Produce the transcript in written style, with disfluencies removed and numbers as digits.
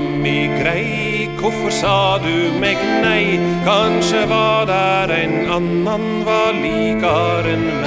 mammi grei, hvorfor sa du meg nei? Kanskje var der en annan var likere enn meg.